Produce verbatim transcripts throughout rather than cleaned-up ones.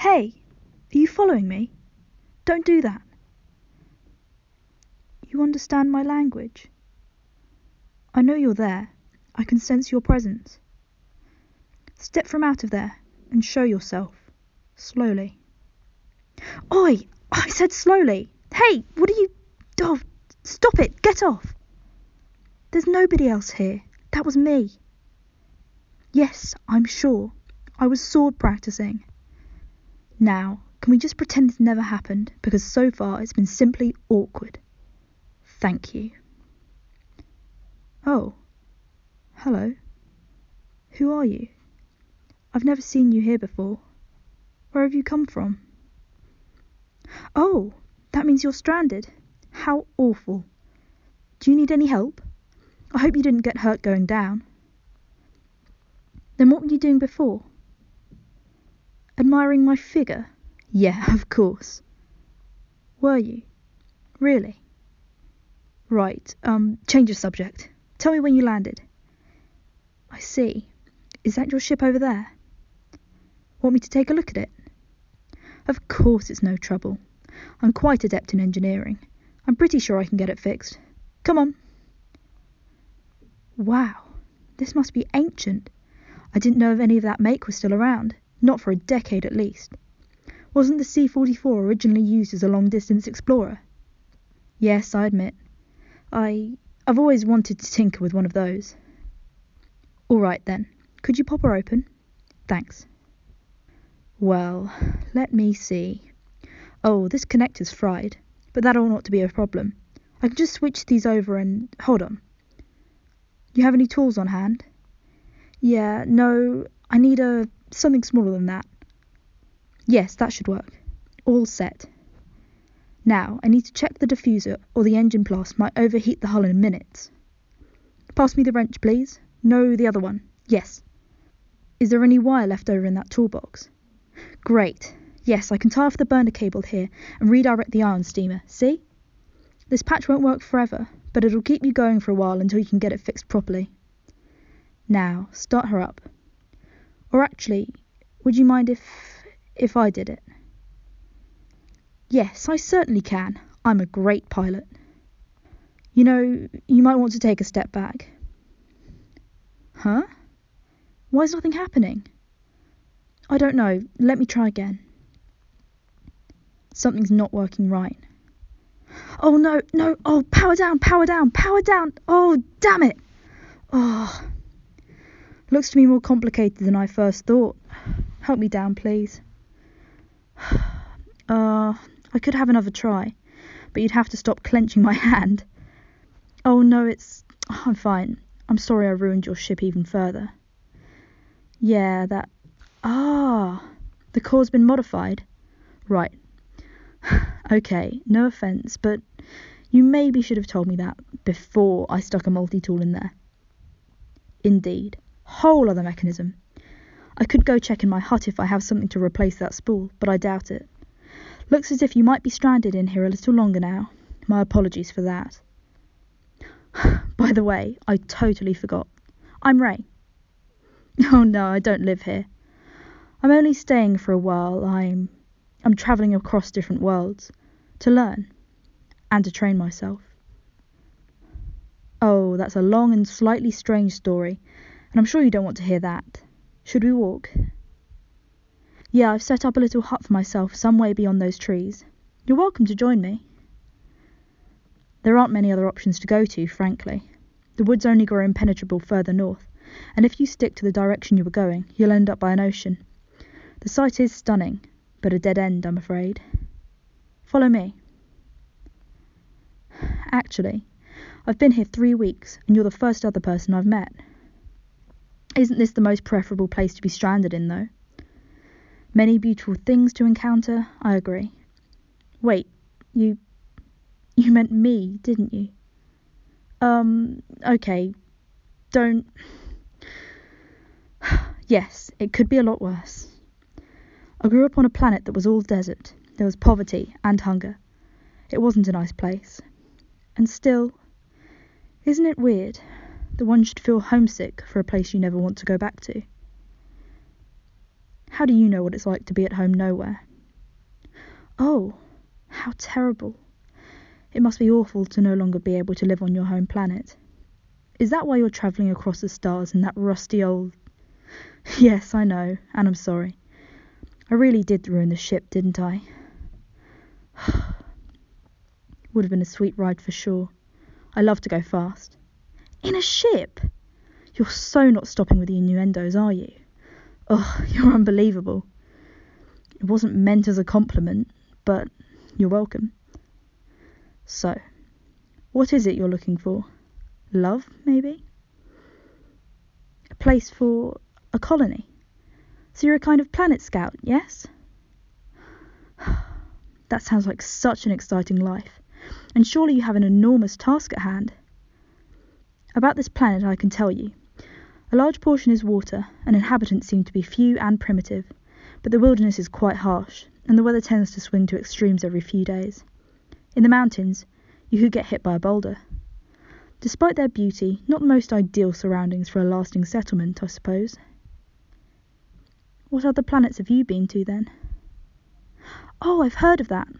Hey, are you following me? Don't do that. You understand my language? I know you're there. I can sense your presence. Step from out of there and show yourself. Slowly. Oi! I said slowly! Hey, what are you... Oh, stop it! Get off! There's nobody else here. That was me. Yes, I'm sure. I was sword practicing. Now, can we just pretend this never happened, because so far it's been simply awkward. Thank you. Oh. Hello. Who are you? I've never seen you here before. Where have you come from? Oh, that means you're stranded. How awful. Do you need any help? I hope you didn't get hurt going down. Then what were you doing before? Admiring my figure? Yeah, of course. Were you? Really? Right, um, change of subject. Tell me when you landed. I see. Is that your ship over there? Want me to take a look at it? Of course it's no trouble. I'm quite adept in engineering. I'm pretty sure I can get it fixed. Come on. Wow, this must be ancient. I didn't know if any of that make was still around. Not for a decade at least. Wasn't the C forty-four originally used as a long-distance explorer? Yes, I admit. I... I've always wanted to tinker with one of those. All right then. Could you pop her open? Thanks. Well, let me see. Oh, this connector's fried, but that ought not to be a problem. I can just switch these over and... Hold on. You have any tools on hand? Yeah, no, I need a... something smaller than that. Yes, that should work. All set. Now, I need to check the diffuser, or the engine blast might overheat the hull in minutes. Pass me the wrench, please. No, the other one. Yes. Is there any wire left over in that toolbox? Great. Yes, I can tie off the burner cable here and redirect the ion steamer. See? This patch won't work forever, but it'll keep you going for a while until you can get it fixed properly. Now, start her up. Or actually, would you mind if... if I did it? Yes, I certainly can. I'm a great pilot. You know, you might want to take a step back. Huh? Why is nothing happening? I don't know. Let me try again. Something's not working right. Oh no, no, oh, power down, power down, power down. Oh, damn it. Oh. Looks to me more complicated than I first thought. Help me down, please. Uh, I could have another try, but you'd have to stop clenching my hand. Oh no, it's... I'm fine. I'm sorry I ruined your ship even further. Yeah, that... Ah, the core's been modified. Right. Okay, no offence, but you maybe should have told me that before I stuck a multi-tool in there. Indeed. Whole other mechanism. I could go check in my hut if I have something to replace that spool, but I doubt it. Looks as if you might be stranded in here a little longer now. My apologies for that. By the way, I totally forgot. I'm Ray. Oh no, I don't live here. I'm only staying for a while. I'm... I'm travelling across different worlds. To learn. And to train myself. Oh, that's a long and slightly strange story, and I'm sure you don't want to hear that. Should we walk? Yeah, I've set up a little hut for myself some way beyond those trees. You're welcome to join me. There aren't many other options to go to, frankly. The woods only grow impenetrable further north, and if you stick to the direction you were going, you'll end up by an ocean. The sight is stunning, but a dead end, I'm afraid. Follow me. Actually, I've been here three weeks, and you're the first other person I've met. Isn't this the most preferable place to be stranded in, though? Many beautiful things to encounter, I agree. Wait, you... you meant me, didn't you? Um, okay, don't... Yes, it could be a lot worse. I grew up on a planet that was all desert. There was poverty and hunger. It wasn't a nice place. And still, isn't it weird that one should feel homesick for a place you never want to go back to? How do you know what it's like to be at home nowhere? Oh, how terrible. It must be awful to no longer be able to live on your home planet. Is that why you're travelling across the stars in that rusty old... Yes, I know, and I'm sorry. I really did ruin the ship, didn't I? Would have been a sweet ride for sure. I love to go fast. In a ship? You're so not stopping with the innuendos, are you? Ugh, you're unbelievable. It wasn't meant as a compliment, but you're welcome. So, what is it you're looking for? Love, maybe? A place for a colony? So you're a kind of planet scout, yes? That sounds like such an exciting life. And surely you have an enormous task at hand. About this planet I can tell you. A large portion is water, and inhabitants seem to be few and primitive, but the wilderness is quite harsh, and the weather tends to swing to extremes every few days. In the mountains, you could get hit by a boulder. Despite their beauty, not the most ideal surroundings for a lasting settlement, I suppose. What other planets have you been to, then? Oh, I've heard of that.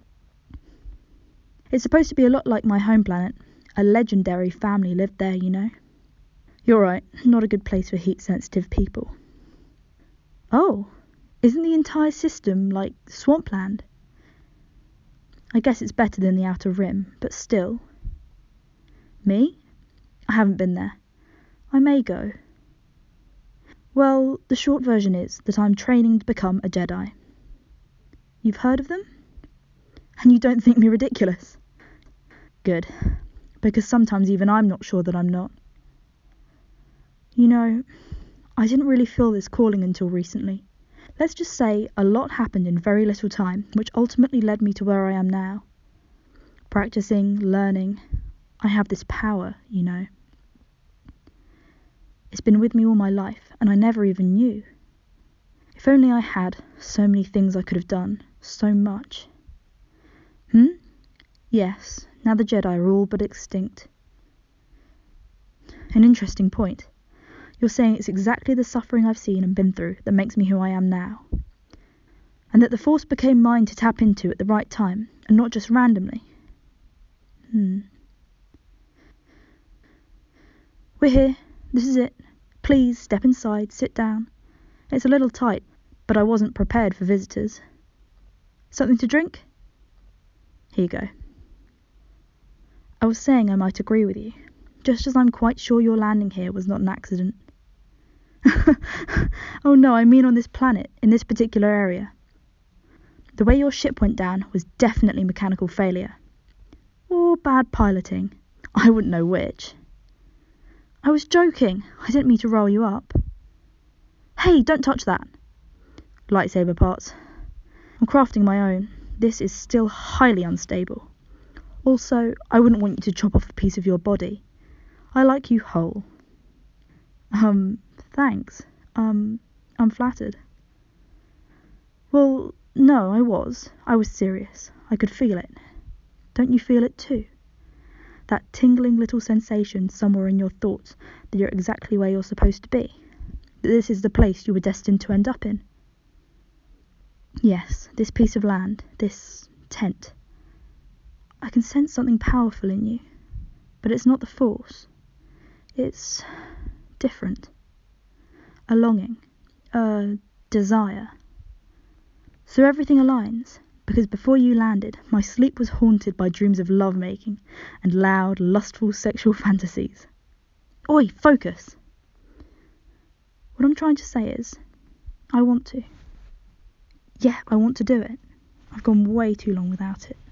It's supposed to be a lot like my home planet. A legendary family lived there, you know. You're right, not a good place for heat-sensitive people. Oh, isn't the entire system like swampland? I guess it's better than the Outer Rim, but still. Me? I haven't been there. I may go. Well, the short version is that I'm training to become a Jedi. You've heard of them? And you don't think me ridiculous? Good, because sometimes even I'm not sure that I'm not. You know, I didn't really feel this calling until recently. Let's just say a lot happened in very little time, which ultimately led me to where I am now. Practicing, learning, I have this power, you know. It's been with me all my life, and I never even knew. If only I had, so many things I could have done, so much. Hmm? Yes, now the Jedi are all but extinct. An interesting point. You're saying it's exactly the suffering I've seen and been through that makes me who I am now. And that the Force became mine to tap into at the right time, and not just randomly. Hmm. We're here. This is it. Please, step inside, sit down. It's a little tight, but I wasn't prepared for visitors. Something to drink? Here you go. I was saying I might agree with you, just as I'm quite sure your landing here was not an accident. Oh no, I mean on this planet, in this particular area. The way your ship went down was definitely mechanical failure. Or bad piloting. I wouldn't know which. I was joking. I didn't mean to roll you up. Hey, don't touch that. Lightsaber parts. I'm crafting my own. This is still highly unstable. Also, I wouldn't want you to chop off a piece of your body. I like you whole. Um, thanks. Um, I'm flattered. Well, no, I was. I was serious. I could feel it. Don't you feel it too? That tingling little sensation somewhere in your thoughts that you're exactly where you're supposed to be. That this is the place you were destined to end up in. Yes, this piece of land, this tent. I can sense something powerful in you, but it's not the Force. It's different. A longing, a desire. So everything aligns, because before you landed, my sleep was haunted by dreams of lovemaking and loud, lustful sexual fantasies. Oi, focus! What I'm trying to say is, I want to. Yeah, I want to do it. I've gone way too long without it.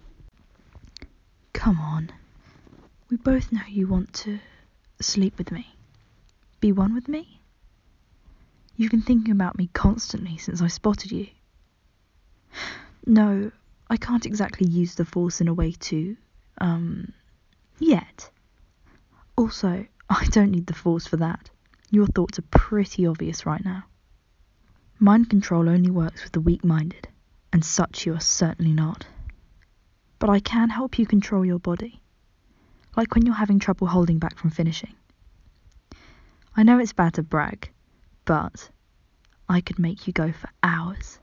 Come on. We both know you want to sleep with me. Be one with me? You've been thinking about me constantly since I spotted you. No, I can't exactly use the Force in a way to, um, yet. Also, I don't need the Force for that. Your thoughts are pretty obvious right now. Mind control only works with the weak-minded, and such you are certainly not. But I can help you control your body, like when you're having trouble holding back from finishing. I know it's bad to brag, but I could make you go for hours.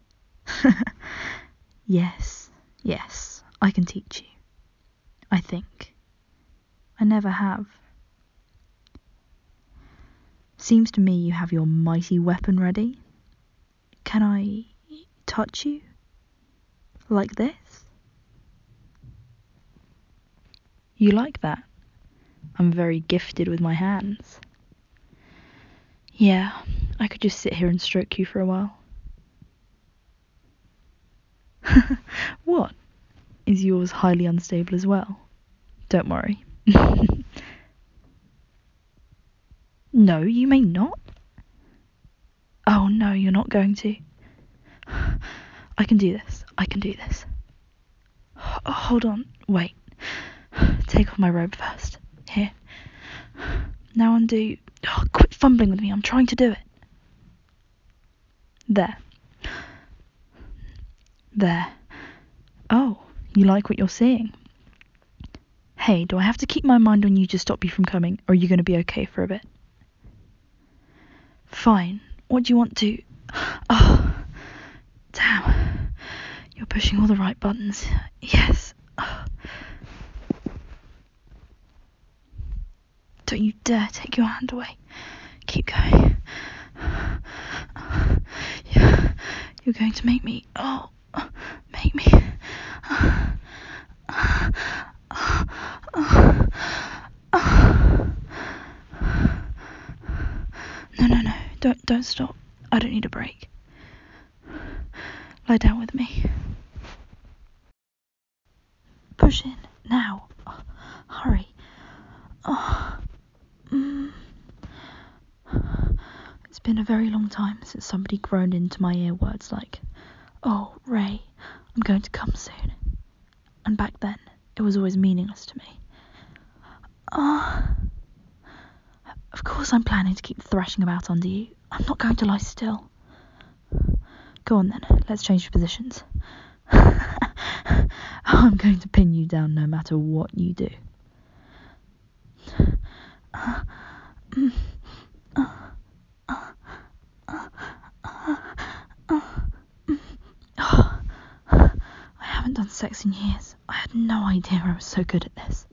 Yes, yes, I can teach you. I think. I never have. Seems to me you have your mighty weapon ready. Can I touch you? Like this? You like that? I'm very gifted with my hands. Yeah, I could just sit here and stroke you for a while. What? Is yours highly unstable as well? Don't worry. No, you may not. Oh no, you're not going to. I can do this. I can do this. Oh, hold on. Wait. Take off my robe first. Here. Now undo. Oh, quit fumbling with me. I'm trying to do it. There. There. Oh, you like what you're seeing? Hey, do I have to keep my mind on you to stop you from coming, or are you going to be okay for a bit? Fine. What do you want to... Oh, damn. You're pushing all the right buttons. Yes. Oh. Don't you dare take your hand away. Keep going. Yeah. You're going to make me... Oh, make me... No, no, no. Don't, don't stop. I don't need a break. Lie down with me. Push in. Now. Oh, hurry. Oh. Mm. It's been a very long time since somebody groaned into my ear words like, "Oh, Ray, I'm going to come soon." And back then, it was always meaningless to me. Ah. Oh. Of course I'm planning to keep thrashing about under you. I'm not going to lie still. Go on then, let's change positions. I'm going to pin you down no matter what you do. I haven't done sex in years. I had no idea I was so good at this.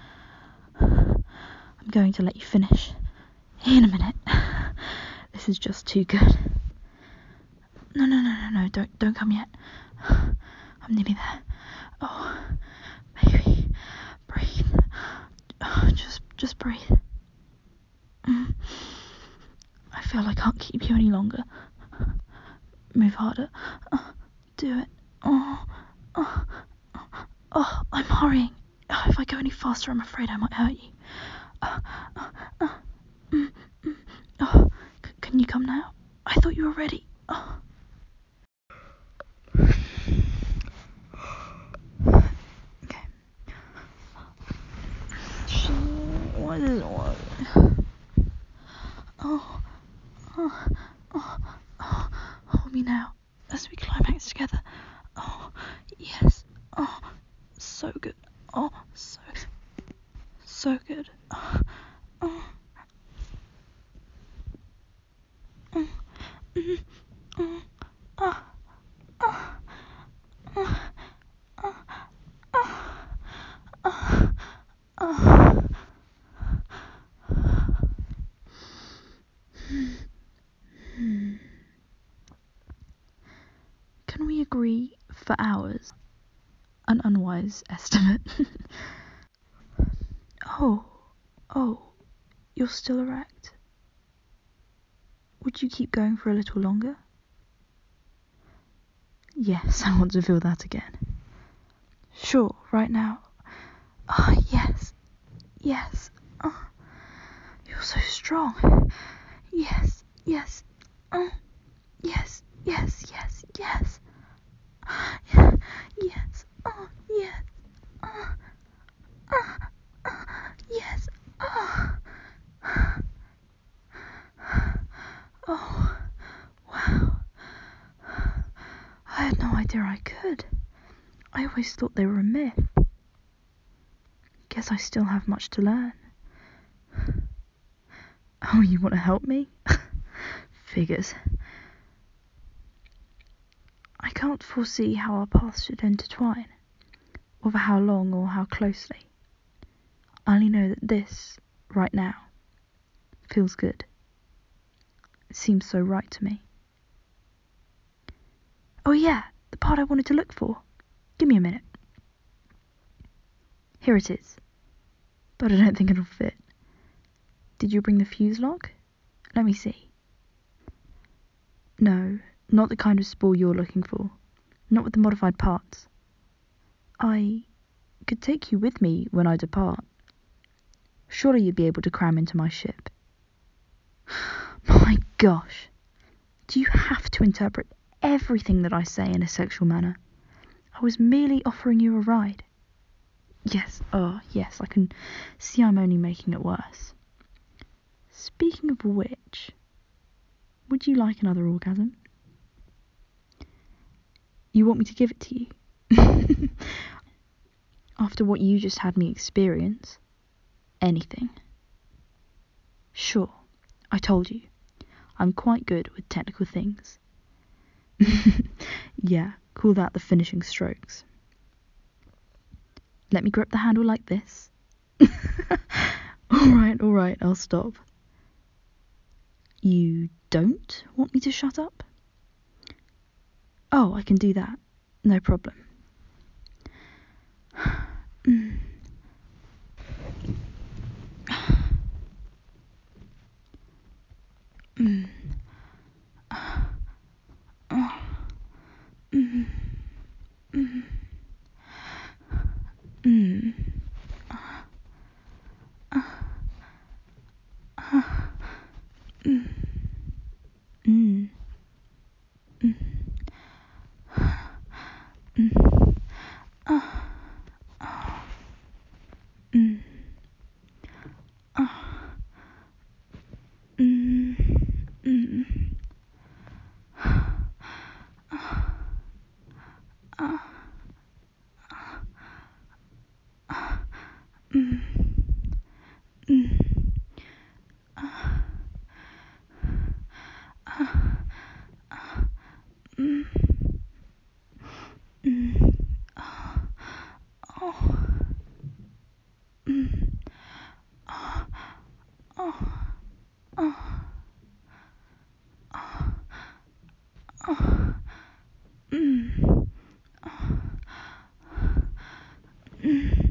I'm going to let you finish. In a minute. This is just too good. No, no, no, no, no, don't, don't come yet. I'm nearly there. Oh, baby, breathe. Oh, just, just breathe. Mm. I feel I can't keep you any longer. Move harder. Oh, do it. Oh, oh, oh, I'm hurrying. Oh, if I go any faster, I'm afraid I might hurt you. Uh, uh, uh, mm, mm. Oh, c- can you come now? I thought you were ready. Oh. Okay. Why doesn't it work? Oh, oh, oh, oh, hold me now as we climax together. Oh, yes. Oh, so good. Oh, so, so good. Oh, oh. Mm, mm, mm, oh, oh, oh, oh, oh, oh, oh. Can we agree for hours? An unwise estimate. Oh, oh, you're still erect. Would you keep going for a little longer? Yes, I want to feel that again. Sure, right now. Ah, oh, yes, yes. Oh, you're so strong. Yes, yes. Oh, yes, yes, yes, yes. Yes. Oh, yes. Oh, oh, oh, yes. Oh. Oh, wow. I had no idea I could. I always thought they were a myth. Guess I still have much to learn. Oh, you want to help me? Figures. can't foresee how our paths should intertwine, or for how long or how closely. I only know that this, right now, feels good. It seems so right to me. Oh yeah, the part I wanted to look for. Give me a minute. Here it is. But I don't think it'll fit. Did you bring the fuse lock? Let me see. No, not the kind of spool you're looking for. Not with the modified parts. I could take you with me when I depart. Surely you'd be able to cram into my ship. My gosh. Do you have to interpret everything that I say in a sexual manner? I was merely offering you a ride. Yes, oh, yes, I can see I'm only making it worse. Speaking of which, would you like another orgasm? You want me to give it to you? After what you just had me experience, anything. Sure, I told you, I'm quite good with technical things. Yeah, call that the finishing strokes. Let me grip the handle like this. Alright, alright, I'll stop. You don't want me to shut up? Oh, I can do that. No problem. mm. Mm. Oh. Mm. Mm. Mm. Uh. Uh. Mm. Mm. Mm. Mm. Uh. Oh. Mm. Uh. Mm. Mm. Uh. Mm. Mm. Uh. Uh. Mm. Mm. Uh. Oh. Mm. Uh. Oh. Oh. Oh. Oh. Mm. Oh. Mm.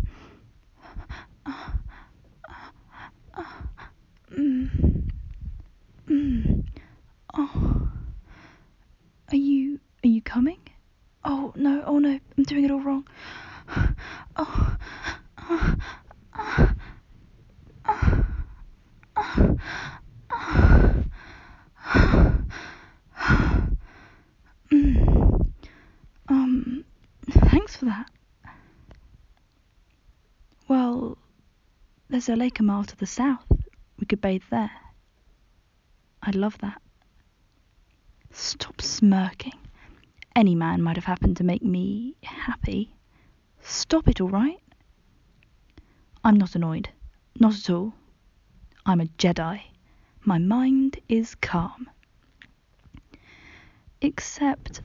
Mm. Mm. Oh. Are you are you coming? Oh no, oh no, I'm doing it all wrong. Oh. Oh. Oh. Oh. Oh. Oh. Mm. Um, thanks for that. Well, there's a lake a mile to the south. We could bathe there. I'd love that. Stop smirking. Any man might have happened to make me happy. Stop it, all right? I'm not annoyed. Not at all. I'm a Jedi. My mind is calm. Except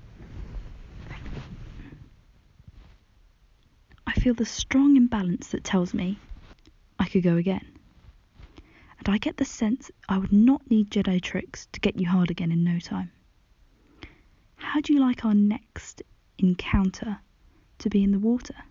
I feel the strong imbalance that tells me I could go again. And I get the sense I would not need Jedi tricks to get you hard again in no time. How do you like our next encounter to be in the water?